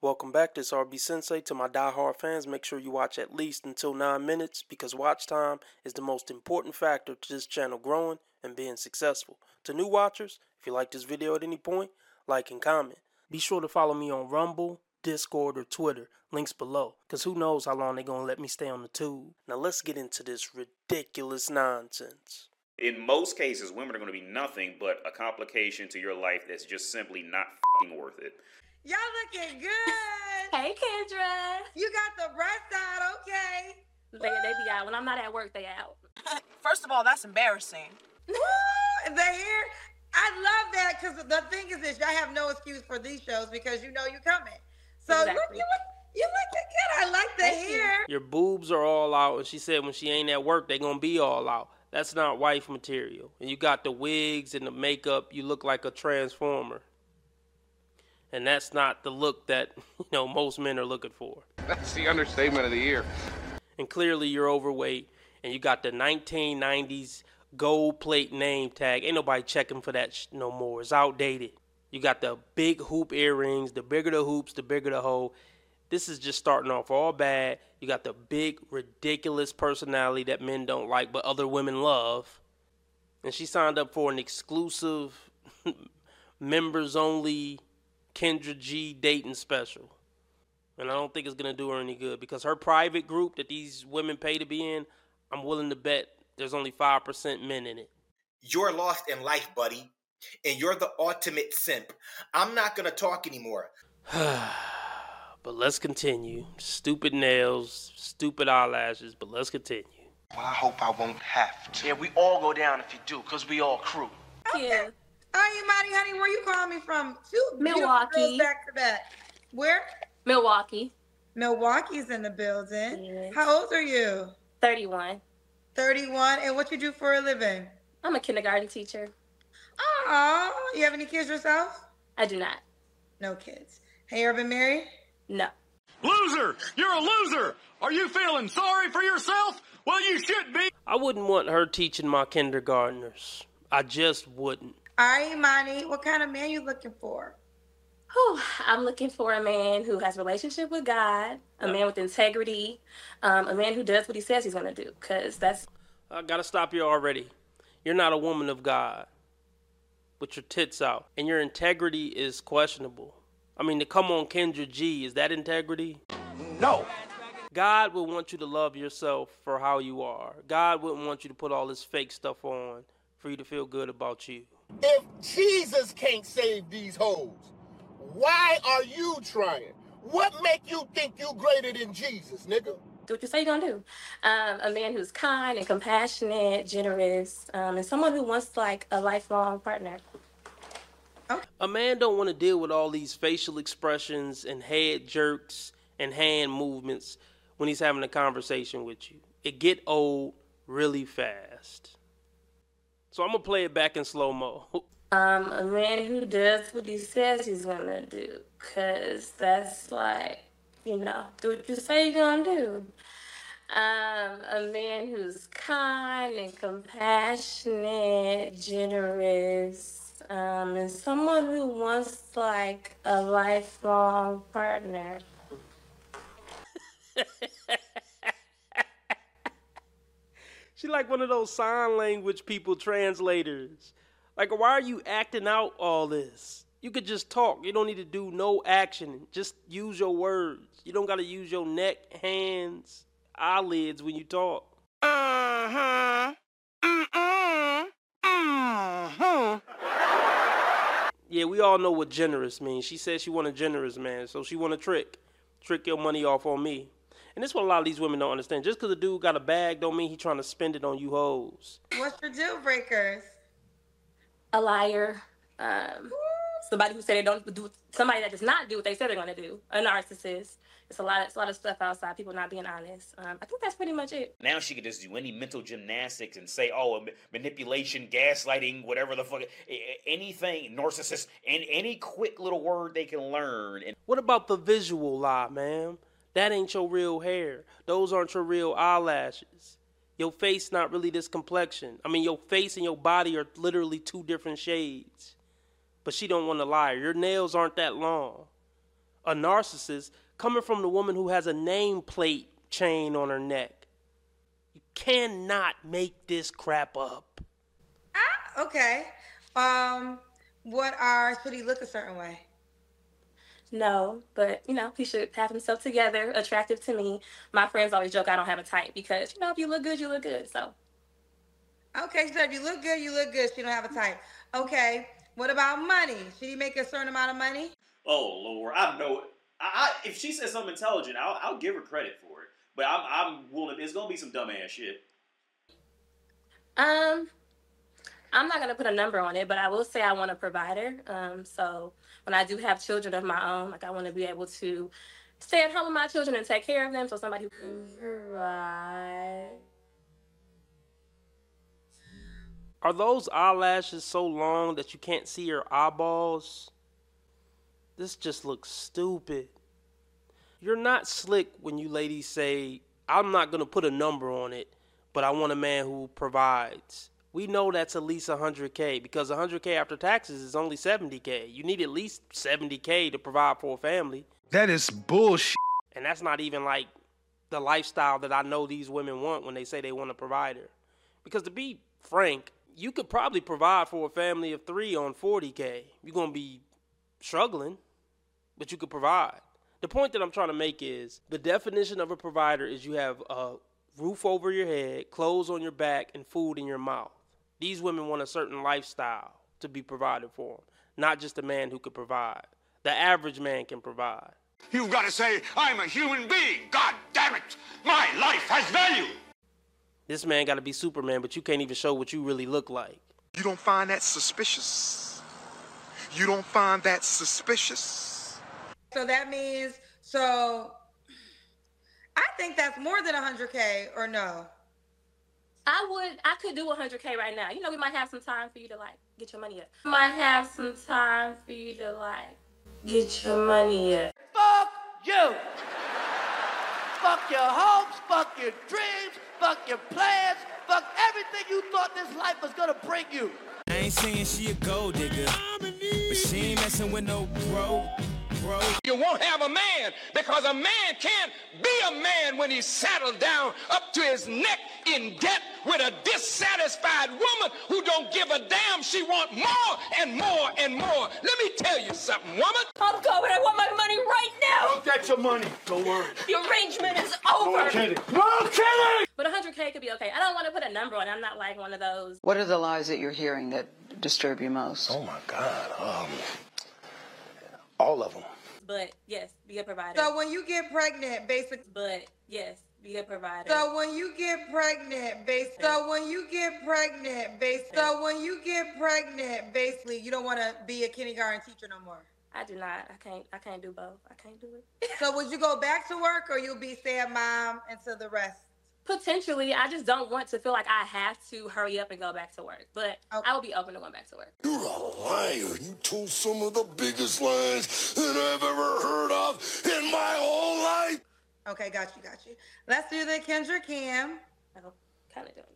Welcome back, this RB Sensei. To my die-hard fans, make sure you watch at least until 9 minutes because watch time is the most important factor to this channel growing and being successful. To new watchers, if you like this video at any point, like and comment. Be sure to follow me on Rumble, Discord, or Twitter, links below, because who knows how long they're going to let me stay on the tube. Now let's get into this ridiculous nonsense. In most cases, women are going to be nothing but a complication to your life that's just simply not f***ing worth it. Y'all looking good. Hey, Kendra. You got the breast out, okay? They be out. When I'm not at work, they out. First of all, that's embarrassing. Woo! The hair. I love that because the thing is this, y'all have no excuse for these shows because you know you're coming. So Exactly. you look good. I like the Thank you. hair. Your boobs are all out, and she said when she ain't at work, they going to be all out. That's not wife material. And you got the wigs and the makeup, you look like a transformer. And that's not the look that, most men are looking for. That's the understatement of the year. And clearly you're overweight, and you got the 1990s gold plate name tag. Ain't nobody checking for that no more. It's outdated. You got the big hoop earrings. The bigger the hoops, the bigger the hole. This is just starting off all bad. You got the big, ridiculous personality that men don't like, but other women love. And she signed up for an exclusive, members-only Kendra G dating special. And I don't think it's going to do her any good because her private group that these women pay to be in, I'm willing to bet there's only 5% men in it. You're lost in life, buddy, and you're the ultimate simp. I'm not going to talk anymore. But let's continue. Stupid nails, stupid eyelashes, but let's continue. Well, I hope I won't have to. Yeah, we all go down if you do, because we all crew. Yeah. Are you mighty honey? Where you calling me from? Two beautiful Milwaukee. girls back to back. Where? Milwaukee. Milwaukee's in the building. Yes. How old are you? 31. 31. And what you do for a living? I'm a kindergarten teacher. Oh, you have any kids yourself? I do not. No kids. Have you ever been married? No. Loser! You're a loser! Are you feeling sorry for yourself? Well, you should be. I wouldn't want her teaching my kindergartners. I just wouldn't. All right, Imani, what kind of man you looking for? Whew, I'm looking for a man who has a relationship with God, a man with integrity, a man who does what he says he's going to do, because that's... I gotta stop you already. You're not a woman of God with your tits out, and your integrity is questionable. I mean, to come on Kendra G, is that integrity? No. God would want you to love yourself for how you are. God wouldn't want you to put all this fake stuff on for you to feel good about you. If Jesus can't save these hoes, why are you trying? What make you think you greater than Jesus, nigga? Do what you say you're going to do. A man who's kind and compassionate, generous, and someone who wants, like, a lifelong partner. A man don't want to deal with all these facial expressions and head jerks and hand movements when he's having a conversation with you. It get old really fast. So I'm going to play it back in slow-mo. A man who does what he says he's going to do, because that's like, do what you say you're going to do. A man who's kind and compassionate, generous, and someone who wants, like, a lifelong partner. She like one of those sign language people, translators. Like, why are you acting out all this? You could just talk. You don't need to do no action. Just use your words. You don't got to use your neck, hands, eyelids when you talk. Yeah, we all know what generous means. She said she want a generous man, so she want to trick your money off on me. And this is what a lot of these women don't understand. Just because a dude got a bag don't mean he trying to spend it on you hoes. What's your deal breakers? A liar. Somebody who say they don't do, somebody that does not do what they say they're going to do. A narcissist. It's a lot of stuff outside. People not being honest. I think that's pretty much it. Now she could just do any mental gymnastics and say, manipulation, gaslighting, whatever the fuck, anything, narcissist, and any quick little word they can learn. And what about the visual lie, ma'am? That ain't your real hair. Those aren't your real eyelashes. Your face not really this complexion. I mean, your face and your body are literally two different shades. But she don't want to lie. Your nails aren't that long. a narcissist coming from the woman who has a nameplate chain on her neck. You cannot make this crap up. Okay. Should he look a certain way? No, but, he should have himself together, attractive to me. My friends always joke I don't have a type because, if you look good, you look good, so. Okay, so if you look good, you look good. She don't have a type. Okay, what about money? Should he make a certain amount of money? Oh, Lord, I know it. If she says something intelligent, I'll give her credit for it. But I'm willing, it's going to be some dumbass shit. I'm not going to put a number on it, but I will say I want a provider. So when I do have children of my own, I want to be able to stay at home with my children and take care of them. So somebody who can provide. Are those eyelashes so long that you can't see your eyeballs? This just looks stupid. You're not slick when you ladies say, I'm not going to put a number on it, but I want a man who provides. We know that's at least $100K because $100K after taxes is only $70K. You need at least $70K to provide for a family. That is bullshit. And that's not even like the lifestyle that I know these women want when they say they want a provider. Because to be frank, you could probably provide for a family of 3 on $40K. You're going to be struggling, but you could provide. The point that I'm trying to make is the definition of a provider is you have a roof over your head, clothes on your back, and food in your mouth. These women want a certain lifestyle to be provided for them, not just a man who could provide. The average man can provide. You've got to say, I'm a human being. God damn it. My life has value. This man got to be Superman, but you can't even show what you really look like. You don't find that suspicious? You don't find that suspicious? So that means, I think that's more than $100K, or no? I could do $100K right now. We might have some time for you to, get your money up. Might have some time for you to, get your money up. Fuck you! Fuck your hopes, fuck your dreams, fuck your plans, fuck everything you thought this life was gonna bring you. I ain't saying she a gold digger, but she ain't messing with no bro. You won't have a man because a man can't be a man when he's saddled down up to his neck in debt with a dissatisfied woman who don't give a damn. She want more and more and more. Let me tell you something, woman. I'm going. I want my money right now. Don't get your money. Don't worry. The arrangement is over. No kidding. No kidding! But $100K could be okay. I don't want to put a number on it. I'm not like one of those. What are the lies that you're hearing that disturb you most? Oh my God. All of them. But yes, be a provider. So when you get pregnant, basically. But yes, be a provider. So when you get pregnant, basically, you don't want to be a kindergarten teacher no more. I do not. I can't do both. I can't do it. So would you go back to work, or you'll be stay-at mom until the rest? Potentially. I just don't want to feel like I have to hurry up and go back to work. But okay. I will be open to going back to work. You're a liar. You told some of the biggest lies that I've ever heard of in my whole life. Okay, got you. Let's do the Kendra Cam. Oh, kind of doing.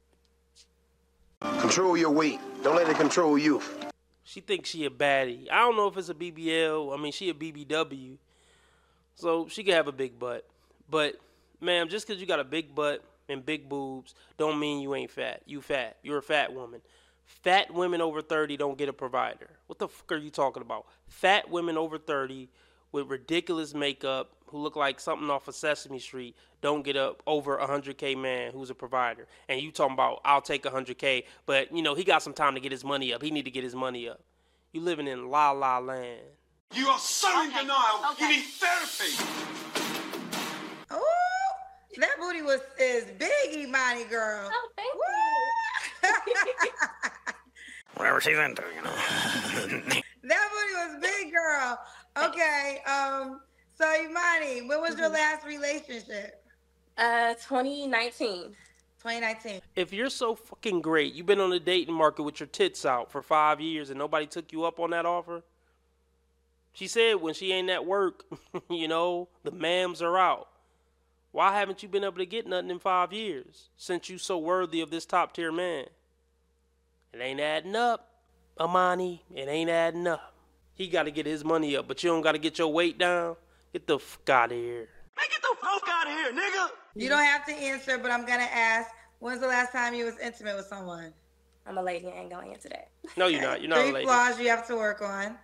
Control your weight. Don't let it control you. She thinks she a baddie. I don't know if it's a BBL. I mean, she a BBW. So she can have a big butt. But, ma'am, just because you got a big butt and big boobs don't mean you ain't fat. You fat. You're a fat woman. Fat women over 30 don't get a provider. What the fuck are you talking about? Fat women over 30 with ridiculous makeup who look like something off of Sesame Street don't get up over $100K man who's a provider. And you talking about, I'll take $100K, but, he got some time to get his money up. He need to get his money up. You living in La La Land. You are so in denial. Okay. You need therapy. Oh, that booty is big, Imani girl. Oh, thank you. Whatever she's into, That booty was big, girl. Okay, so Imani, when was your last relationship? 2019. 2019. If you're so fucking great, you've been on the dating market with your tits out for 5 years and nobody took you up on that offer? She said when she ain't at work, the mams are out. Why haven't you been able to get nothing in 5 years since you so worthy of this top tier man? It ain't adding up, Imani. It ain't adding up. He got to get his money up, but you don't got to get your weight down. Get the fuck out of here. Man, get the fuck out of here, nigga. You don't have to answer, but I'm gonna ask. When's the last time you was intimate with someone? I'm a lady. I ain't gonna answer that. No, you're not. You're not a 3 lady. flaws you have to work on.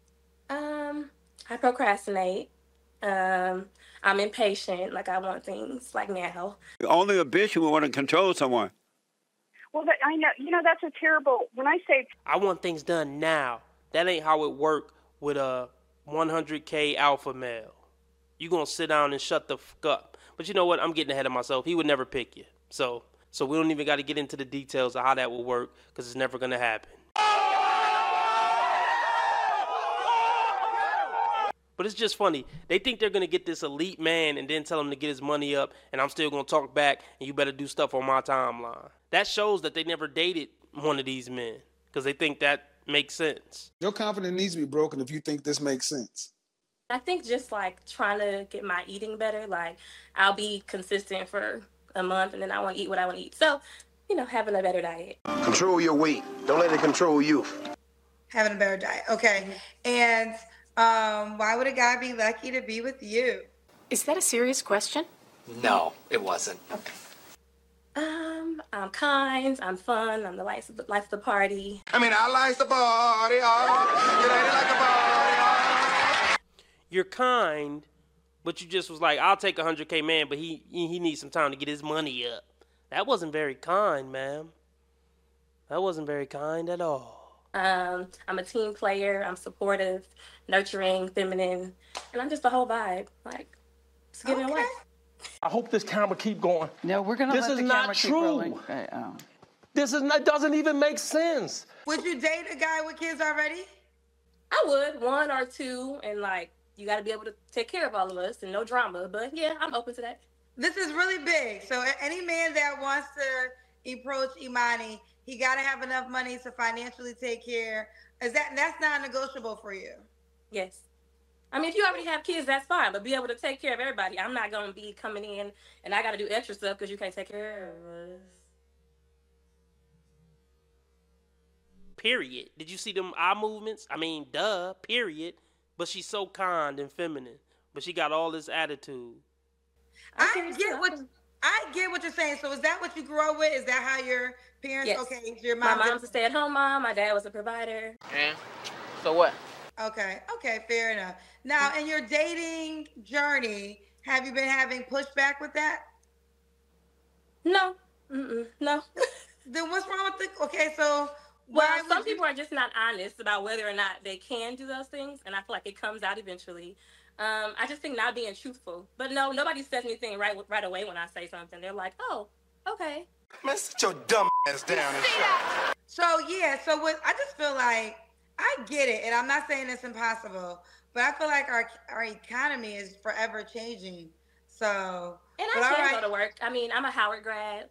I procrastinate. I'm impatient. Like, I want things like now. Only a bitch would want to control someone. Well, I know. You know, that's a terrible. When I say I want things done now. That ain't how it work with a 100K alpha male. You gonna sit down and shut the fuck up. But you know what? I'm getting ahead of myself. He would never pick you. So we don't even got to get into the details of how that will work because it's never gonna happen. But it's just funny. They think they're going to get this elite man and then tell him to get his money up, and I'm still going to talk back, and you better do stuff on my timeline. That shows that they never dated one of these men because they think that makes sense. Your confidence needs to be broken if you think this makes sense. I think just, like, trying to get my eating better. Like, I'll be consistent for a month, and then I want to eat what I want to eat. So, you know, having a better diet. Control your weight. Don't let it control you. Having a better diet. Okay. And why would a guy be lucky to be with you? Is that a serious question? No, it wasn't. Okay. I'm kind, I'm fun, I'm the life of the party. I mean, I like the party. You lady like a party. You're kind, but you just was like, I'll take 100K man, but he needs some time to get his money up. That wasn't very kind, ma'am. That wasn't very kind at all. I'm a team player. I'm supportive, nurturing, feminine, and I'm just the whole vibe. Like, it's giving life. I hope this camera keep going. No, we're gonna let the camera keep rolling. This is not true. It doesn't even make sense. Would you date a guy with kids already? I would, 1 or 2, and like, you got to be able to take care of all of us and no drama. But yeah, I'm open to that. This is really big. So any man that wants to approach Imani, he got to have enough money to financially take care. That's non-negotiable for you? Yes. I mean, if you already have kids, that's fine. But be able to take care of everybody. I'm not going to be coming in and I got to do extra stuff because you can't take care of us. Period. Did you see them eye movements? I mean, duh, period. But she's so kind and feminine. But she got all this attitude. I get what you're saying. So is that what you grew up with? Is that how your parents? Yes. Okay, your mom. My mom's a stay-at-home mom. My dad was a provider. And so what? Okay, fair enough. Now, in your dating journey, have you been having pushback with that? No. No. Then what's wrong with the? Okay, so. Well, some people are just not honest about whether or not they can do those things, and I feel like it comes out eventually. I just think not being truthful. But no, nobody says anything right away when I say something. They're like, oh, okay. Man, sit your dumb ass down and shut. So, yeah, I just feel like, I get it, and I'm not saying it's impossible, but I feel like our economy is forever changing. So. And I can go to work. I mean, I'm a Howard grad.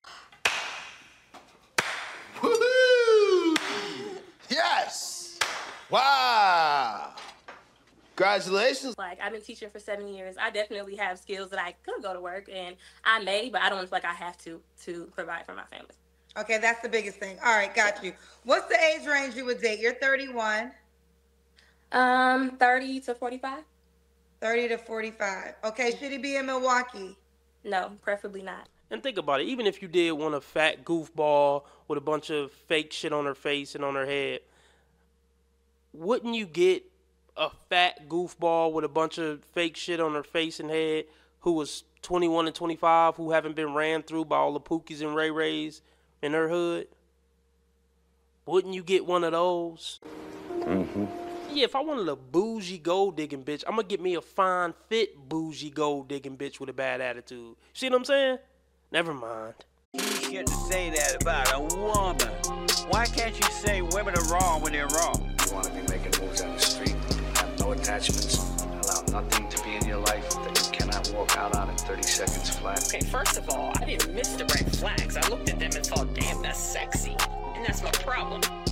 Woohoo! Yes! Wow! Congratulations. Like, I've been teaching for 7 years. I definitely have skills that I could go to work, and I may, but I don't feel like I have to provide for my family. Okay, that's the biggest thing. All right, got you. What's the age range you would date? You're 31. 30 to 45. 30 to 45. Okay, should he be in Milwaukee? No, preferably not. And think about it. Even if you did want a fat goofball with a bunch of fake shit on her face and on her head, wouldn't you get a fat goofball with a bunch of fake shit on her face and head who was 21 and 25, who haven't been ran through by all the Pookies and Ray Rays in her hood? Wouldn't you get one of those? Mm-hmm. Yeah, if I wanted a bougie gold digging bitch, I'm gonna get me a fine fit bougie gold digging bitch with a bad attitude. See what I'm saying? Never mind. You get to say that about a woman. Why can't you say women are wrong when they're wrong? You want to be making moves on the street, have no attachments, allow nothing to be in your life that you cannot walk out on in 30 seconds flat. Okay, first of all, I didn't miss the red flags. I looked at them and thought, damn, that's sexy. And that's my problem.